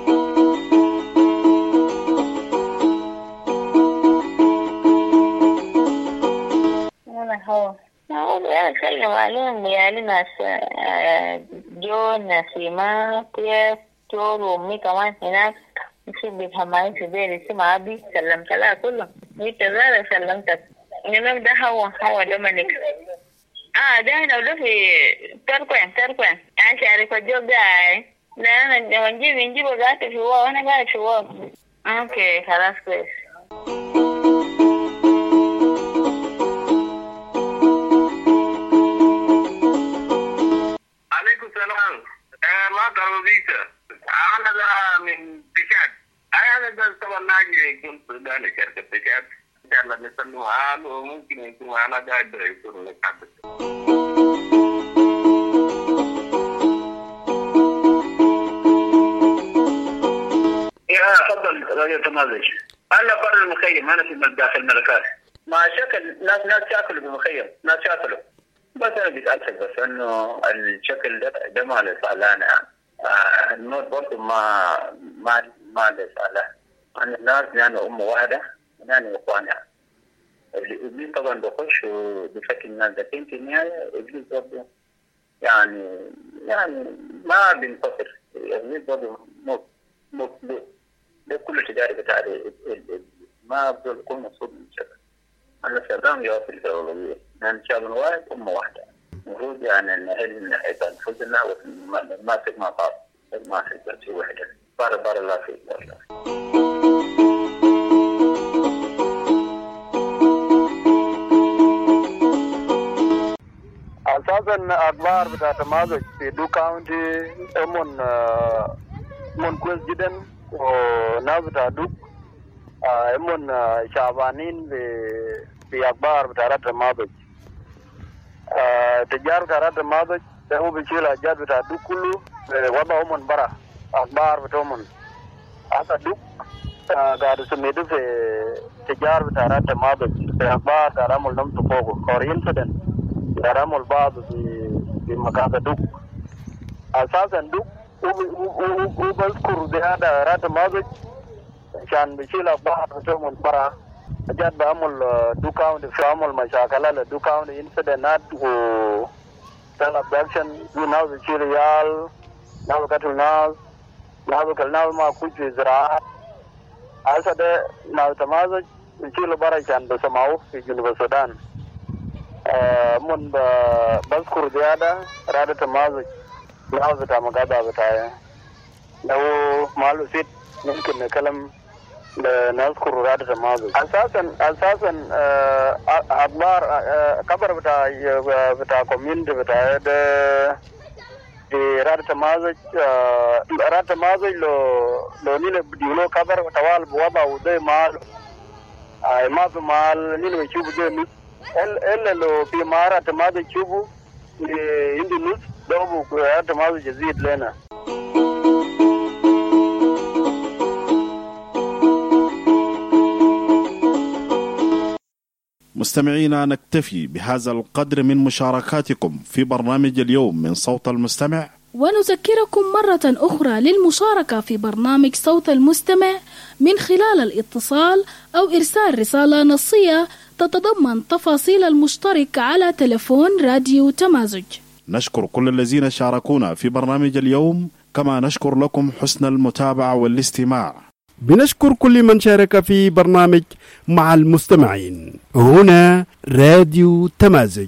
هو أقول أتكلم عليهم يعني ناس جو نسيمة كيف جور وأمي كمان هناك نسيب بيفهمين في بيري سمع أبي سلمت لها كلهم جيت ذلك سلمتك إنما ده هو هو دومينيك آه ده هنا وده في تركوين تركوين يعني شارك الجو ده لا أنا نجيب نجيب وقعت في هو وأنا قاعد في هو أوكي خلاص كويس ما ترضيته أنا ذا من بشاد أنا ذا طبعا ناجي كنت داني شركة بشاد إن شاء الله نسموه عام وممكن يكون أنا قاعد يكون لك عبد يا تفضل رجل تمازج أنا بر المخيم أنا في داخل الملكات ما شكل ناس ناس يأكلوا بالمخيم ناس يأكلوا بس أنا بتأكد بس إنه الشكل ده ده ما له صالحنا يعني آه النور برضه ما ما ما له صالح أنا الناس يعني أم واحدة يعني إخوانها إبليس طبعا بخش وبشكل الناس ده في النهاية إبليس برضه يعني يعني ما بينتصر إبليس برضه مو مو ده كل تجارب بتاع ما بيكون مقصود من شكل أنا السلام يوصل الأولوية إن شاء الله واحد أمة واحدة المفروض يعني إن هذه من ناحية أنفسنا وما في ما طار ما في شيء وحدة بارك بارك الله فيك والله أساسا أخبار بتاع تمازج في دو كاونتي من من كويس جدا وناس بتاع دوك من شعبانين في أخبار بتاع تمازج تجار بتاع تمازج هو بيشيل أجاد بتاع دوك كله وضعه من برا أخبار بتاعهم هذا دوك قاعد سميده في تجار بتاع تمازج في أخبار قاعد عمل نم تفوق كورين سدن قاعد عمل بعض في في مكان دوك أساسا دوك هو بذكر بهذا رات مازج كان بيشيل أخبار بتاعهم برا أجاد بعمل دوكاون في عمل مشاكل دوكاون إنسدنات و تلا بأكشن ناس بيشيل ريال ناس كتل ناس ناس كل ناس ما كوج زراعة هذا ده ناس تمازج بيشيل برا كان بسمعه في جنوب السودان من بذكر بهذا رات تمازج ناس بتاع مقابلة بتاعه لو مالو سيد ممكن نتكلم نذكر رادة الماضي أساسا أساسا أخبار خبر بتاع بتاع كوميونتي بتاع ده رادة الماضي رادة الماضي لو لو نيل بدينو خبر توال بوابا وده مال ما في مال نيل بيشوف ده نص إلا لو في مارة الماضي يشوفه عندي نص ده رادة الماضي جزيد لنا مستمعينا نكتفي بهذا القدر من مشاركاتكم في برنامج اليوم من صوت المستمع ونذكركم مرة أخرى للمشاركة في برنامج صوت المستمع من خلال الاتصال أو إرسال رسالة نصية تتضمن تفاصيل المشترك على تلفون راديو تمازج. نشكر كل الذين شاركونا في برنامج اليوم كما نشكر لكم حسن المتابعة والاستماع. بنشكر كل من شارك في برنامج مع المستمعين هنا راديو تمازج.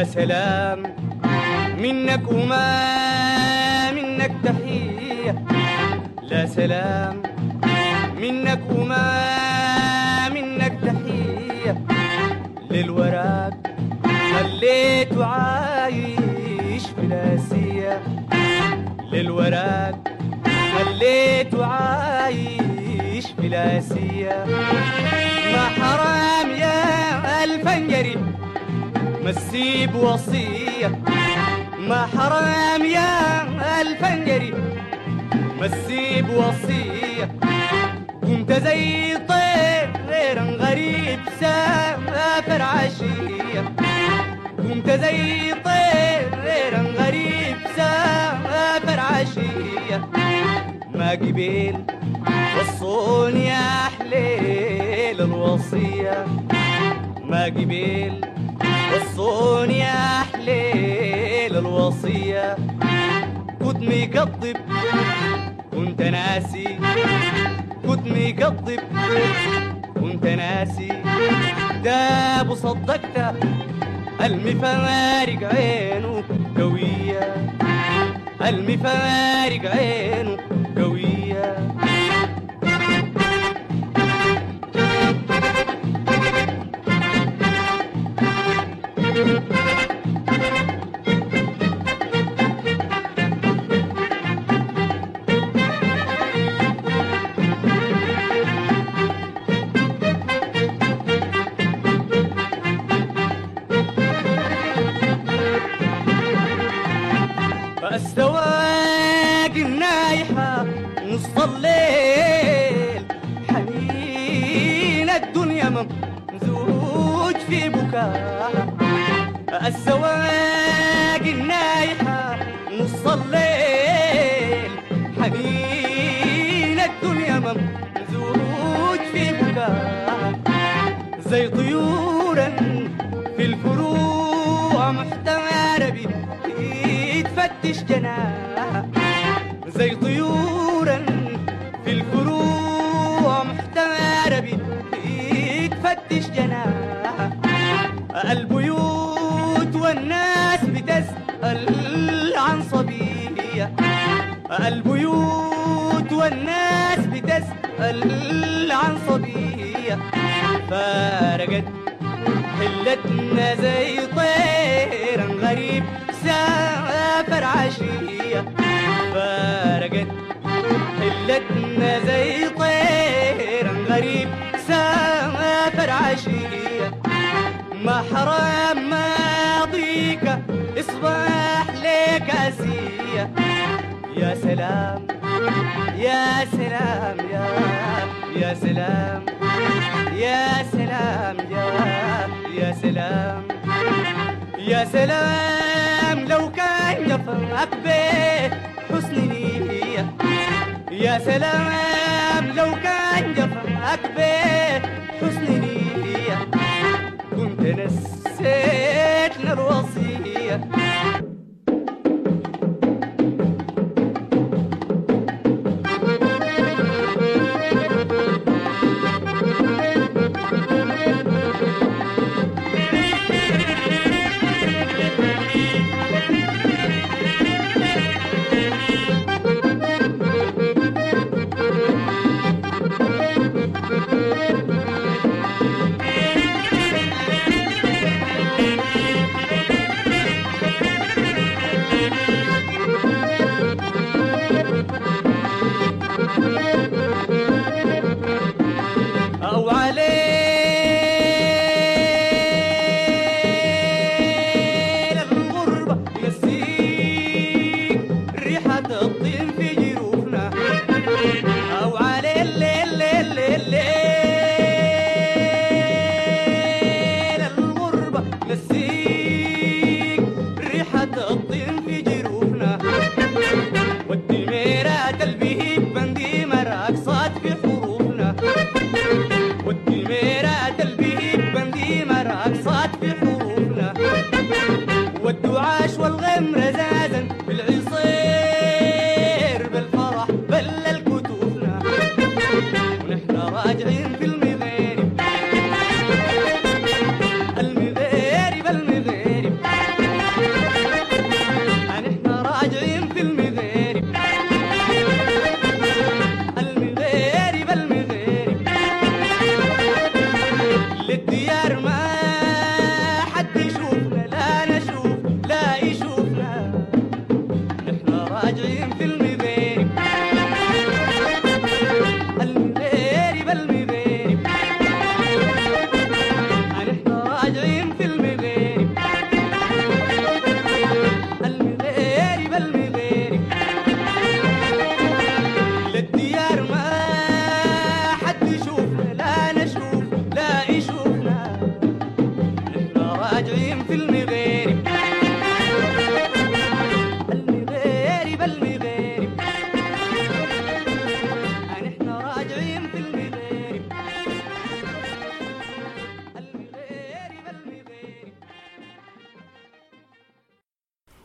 يا سلام منك وما منك تحية، لا سلام منك وما منك تحية، للوراق خليته عايش بلا سية، للوراق خليته عايش بلا سية. ما حرام يا الفنجري ما تسيب وصية، ما حرام يا الفنجري ما تسيب وصية. كنت زي طير غريب سافر عشية، كنت زي طير غريب سافر عشية. ما قبل وصوني يا حليل الوصية، ما قبل وصوني يا حليل الوصية. كنت مكذب كنت ناسي، كنت مكذب كنت ناسي. داب وصدقت المفارق عينه قوية، المفارق عينه قوية. فاستواق النايحة نص الليل، حنين الدنيا ممزوج في بكاها. السواق النايحة نص الليل، حنين الدنيا ممزوج في بكاها. زي طيورا في الفروع محتارة بتفتش جناها، زي طيورا في الفروع محتارة بتفتش جناها. البيوت والناس بتسأل عن صبية، البيوت والناس بتسأل عن صبية. فارقت حلتنا زي طير غريب سافر عشية، فارقت حلتنا زي طير غريب سافر عشية. ما حرام ماضيك اصبح لك أسية. يا سلام يا سلام يا يا سلام يا سلام يا يا سلام يا سلام. لو كان جفاك بحسن نية، يا سلام لو كان جفاك بحسن نية. كنت نسيتنا الوصية. أو عليل الغربة يسيك ريحة الطين في جروفنا، أو عليل ليل ليل ليل ليل الغربة يسيك ريحة الطين في جروفنا. والدميرات البهيب بندي مراك صاد في حروفنا، والدميرات البهيب بندي مراك صاد في حروفنا. والدعاش والغم رزازا بالعصير بالفرح بلل كتوفنا. ونحن راجعين في المغارب المغارب المغارب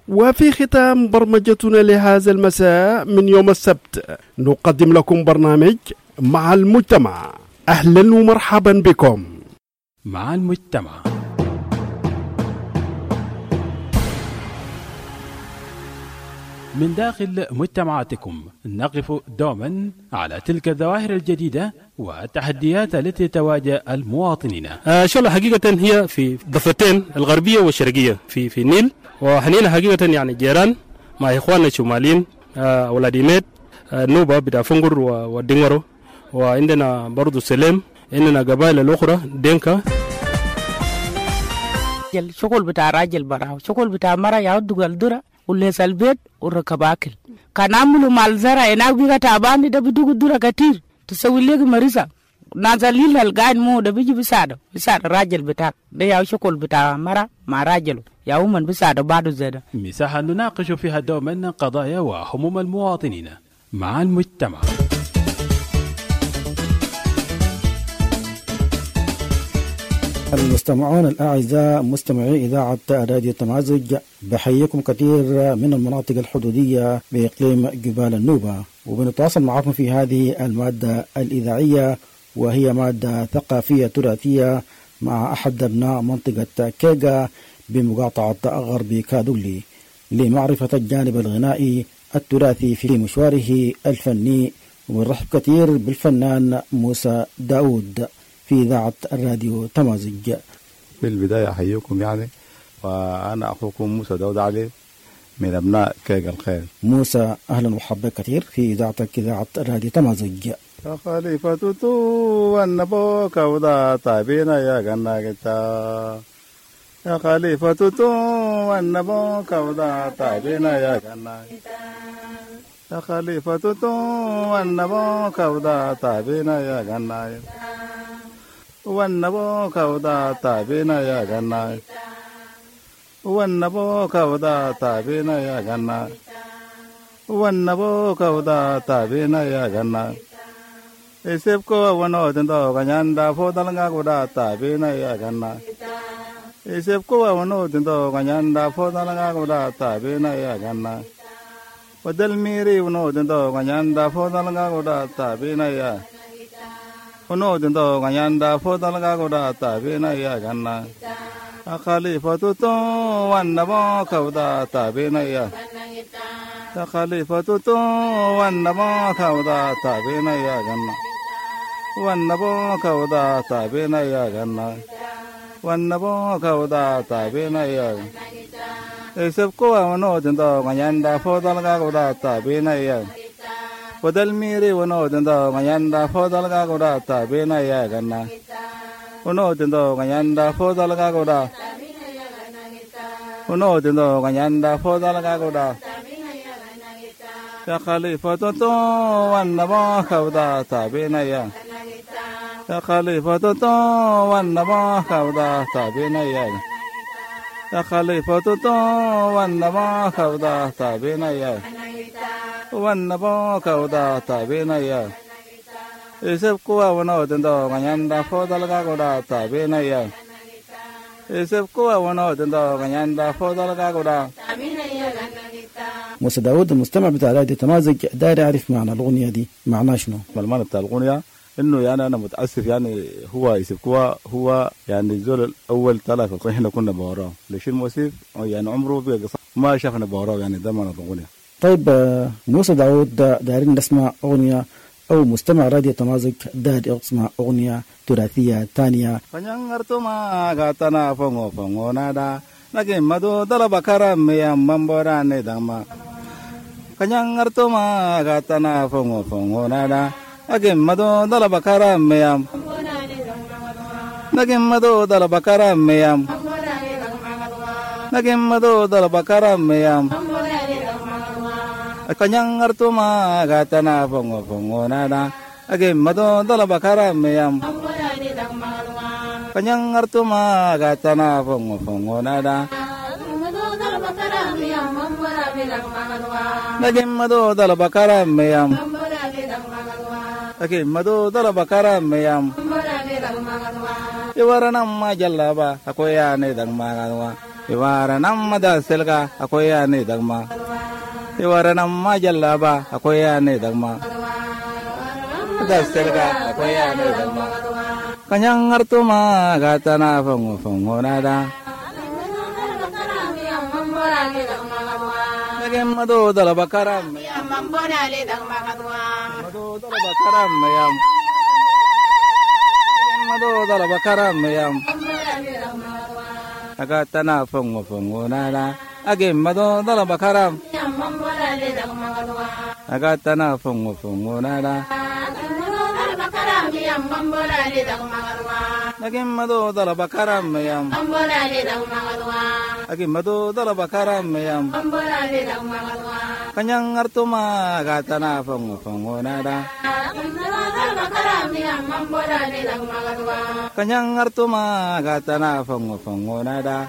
وفي ختام برمجتنا لهذا المساء من يوم السبت نقدم لكم برنامج مع المجتمع. أهلا ومرحبا بكم مع المجتمع. من داخل مجتمعاتكم نقف دوما على تلك الظواهر الجديدة والتحديات التي تواجه المواطنين. آه شغلة حقيقة هي في ضفتين الغربية والشرقية في في النيل، وحنينا حقيقة يعني جيران مع إخواننا الشماليين آه أولاد إيميت آه نوبة بتاع فنجر ودينغرو، وعندنا برضو سليم، عندنا قبائل الأخرى دينكا. شغل بتاع راجل برا شغل بتاع مرة يعود الدرة وليس البيت وركب أكل. كان عملوا مع الزرع هناك بيجا تعبان ده بدو الدرة كتير تسوي لك مريضة نازلين القاعد مو ده بيجي بيساعده بيساعد الراجل بتاعك ده يا شغل بتاع مرة مع راجله يا ومن بيساعده بعده زيادة. مساحة نناقش فيها دوما قضايا وهموم المواطنين مع المجتمع. المستمعون الأعزاء مستمعي إذاعة راديو تمازج، بحييكم كثير من المناطق الحدودية بإقليم جبال النوبة، وبنتواصل معكم في هذه المادة الإذاعية وهي مادة ثقافية تراثية مع أحد أبناء منطقة كيغا بمقاطعة غرب كادولي لمعرفة الجانب الغنائي التراثي في مشواره الفني. ونرحب كثير بالفنان موسى داود في إذاعة الراديو تمازج. بالبداية أحييكم يعني، وأنا أخوكم موسى داود علي من أبناء كيغا الخير. موسى أهلا ومرحبا كثير في إذاعتك إذاعة الراديو تمازج. يا خليفة تو والنبو كودا طابينا يا غناغتا، يا خليفة تو والنبو كودا طابينا يا غناغتا، يا خليفة تو والنبو كودا طابينا يا غناغتا، والنبو كودا طابينا يا غناغتا، والنبو كودا طابينا يا غناغتا، والنبو كودا طابينا يا غناغتا. Isipko wano tendo kanyanda fodalanga kuda tabina ya ganna. Isipko wano tendo kanyanda fodalanga kuda tabina ya ganna. Wadal miri wano tendo kanyanda fodalanga kuda tabina ya. Wano tendo kanyanda fodalanga kuda tabina ya ganna. Akhalifatu to wanna mo kauda tabina ya. Akhalifatu to wanna mo kauda tabina ya ganna. والنبو كودا تابينا يا غنا، والنبو كودا تابينا يا إسبكوا ونودندو غنياندا فودالغا كودا تابينا يا ودل ميري ونودندو غنياندا فودالغا كودا تابينا يا غنا، ونودندو غنياندا فودالغا كودا ونودندو غنياندا فودالغا كودا يا خليفة تو والنبو كودا تابينا يا، يا خليفة تو والنبو كودا تابينا يا، يا خليفة تو والنبو كودا تابينا يا، والنبو كودا تابينا يا إسبكوا ونودندو غنياندا فودالغا كودا تابينا يا إسبكوا ونودندو غنياندا فودالغا كودا. موسى داود المستمع بتاع راديو تمازج داير يعرف معنى الأغنية دي معناه شنو؟ المعنى بتاع الأغنية إنه يعني أنا متأسف يعني هو يسبكوا هو يعني الزول الأول طلع في القناة إحنا كنا بوراه، ليش الموسيف يعني عمره بيقص ما شافنا بوراه يعني ده معنى الأغنية. طيب موسى داود دايرين نسمع أغنية أو مستمع راديو تمازج داير يسمع أغنية تراثية ثانية. فنيانغرتما غاتنا فونغو فونغو نادا Nagi madu dala bakara meyam mambora ne dama. Kanyang artoma gatana fongo fongo nada. Nagi madu dala bakara meyam. Nagi madu dala bakara meyam. Nagi madu dala bakara meyam. Kanyang artoma gatana fongo fongo nada. Nagi madu dala bakara meyam. Kanyang artuma gatana fongo fongo nada. Nagim madu dala bakara meyam. Nagim madu dala bakara meyam. Iwaranam majallaba akoya ne dang maganwa. Iwara namma da selga akwai ya ne dagma. Iwara namma jallaba akwai ya ne dagma. Da selga akwai ya ne dagma. Kanyang artuma gata na fango fango nada. Nagem mado dala bakaram. Mambona le dagma kadwa. Mado dala bakaram mayam. Nagem mado dala bakaram mayam. Agatana fongo fongo nada agem mado dala bakaram agatana fongo fongo nada agem mado dala bakaram mayam agem mado dala bakaram mayam kanyang artuma agatana fongo fongo nada kanyang artuma agatana fongo fongo nada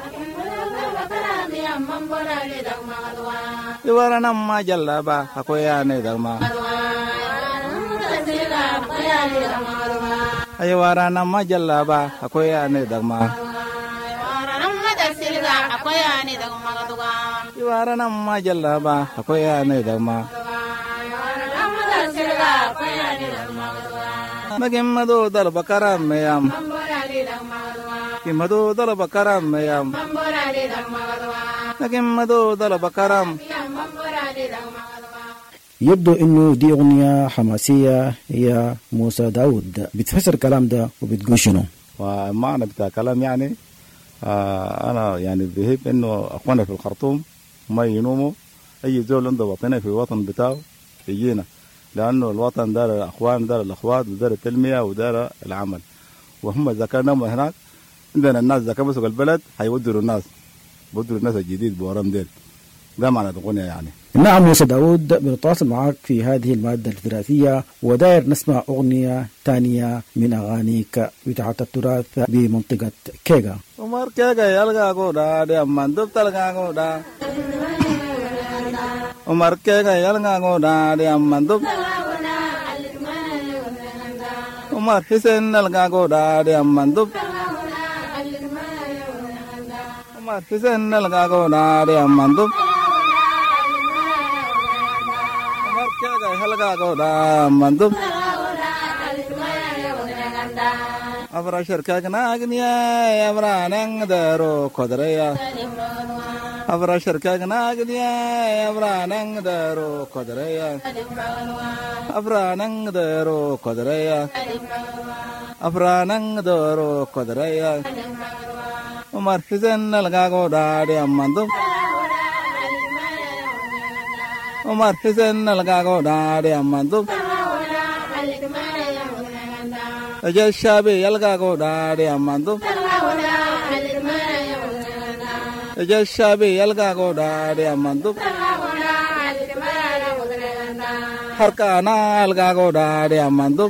iwara namma jallaba akoya ne dagma iwara namma jallaba akoya ne dagma iwara namma jallaba akoya ne dagma Nagem mado dal bakaram mayam Kimado dal bakaram mayam Nagem mado dal bakaram. يبدو انه دي اغنيه حماسيه هي موسى داود. بتفسر الكلام ده وبتقول شنو؟ ومعنى بتاع كلام يعني آه انا يعني بهيب انه اخوانا في الخرطوم ما ينوموا اي زول عنده وطنيه في الوطن بتاعه يجينا، لانه الوطن دار الاخوان دار الاخوات ودار التنميه ودار العمل، وهم اذا كانوا هناك عندنا الناس اذا كانوا مسكوا البلد حيودوا الناس بودوا الناس الجديد بورام ديل. ده معنى الاغنيه يعني. نعم موسى داود، بنتواصل معك في هذه المادة الثلاثية وداير نسمع أغنية تانية من أغانيك بتاعت التراث بمنطقة كيغا. عمر كيغا يلغا غودا دي أماندوب تلغا غودا عمر كيغا يلغا غودا دي أماندوب عمر حسين يلغا غودا دي أماندوب عمر حسين يلغا غودا دي أماندوب halga goda mandum abra sharka gnagniya abra nang daro kodreya abra sharka gnagniya abra nang daro kodreya abra nang daro kodreya abra nang daro kodreya umar hizen halga goda de mandum Umar Hussein algago daade amandub Ajay Shabi algago daade amandub Ajay Shabi algago daade amandub Harkana algago daade amandub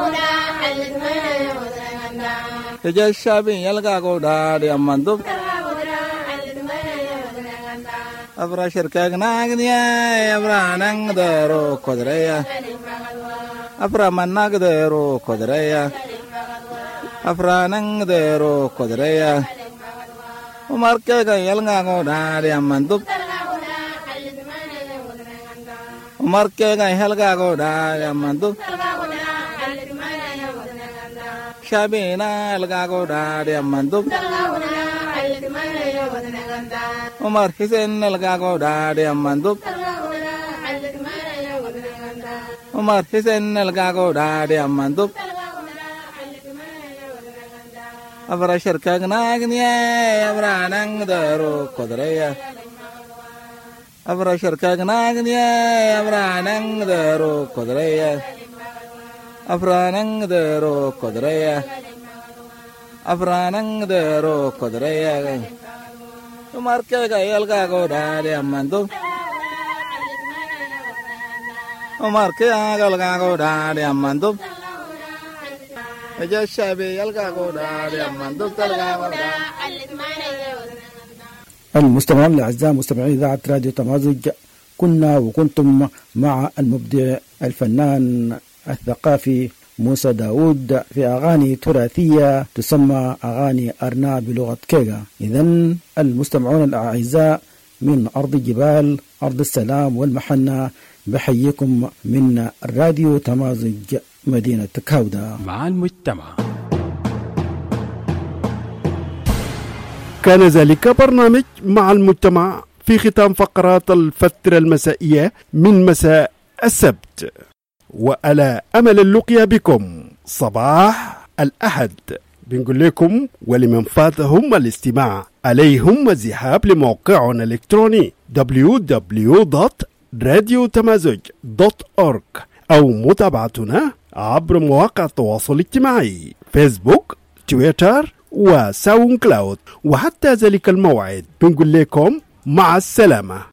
Ajay Shabi algago daade amandub abra shirka gnagniya abra nang daro kodreya abra manag daro kodreya abra nang daro kodreya umar kega yalnga goda de amandub umar kega helga goda de amandub shabina helga goda de amandub Umar Hussein algago daade amandub Umar Hussein algago daade amandub abra shirka gnagniya abra nang daro kodreya abra shirka gnagniya abra nang daro kodreya abra nang daro kodreya abra nang daro kodreya Umar kega yalga goda de amandub Umar kega yalga goda de amandub Ajay Shabi yalga goda de amandub talga goda. المستمعين الأعزاء مستمعين إذاعة راديو تمازج، كنا وكنتم مع المبدع الفنان الثقافي موسى داود في أغاني تراثية تسمى أغاني أرنا بلغة كيغا. إذن المستمعون الأعزاء من أرض الجبال، أرض السلام والمحنة، بحييكم من راديو تمازج مدينة كاودا مع المجتمع. كان ذلك برنامج مع المجتمع في ختام فقرات الفترة المسائية من مساء السبت، وعلى أمل اللقيا بكم صباح الأحد. بنقول لكم ولمن فاتهم الاستماع عليهم الذهاب لموقعنا الإلكتروني دبليو دبليو دوت راديو تمازج دوت أورج أو متابعتنا عبر مواقع التواصل الاجتماعي فيسبوك، تويتر وساوند كلاود. وحتى ذلك الموعد بنقول لكم مع السلامة.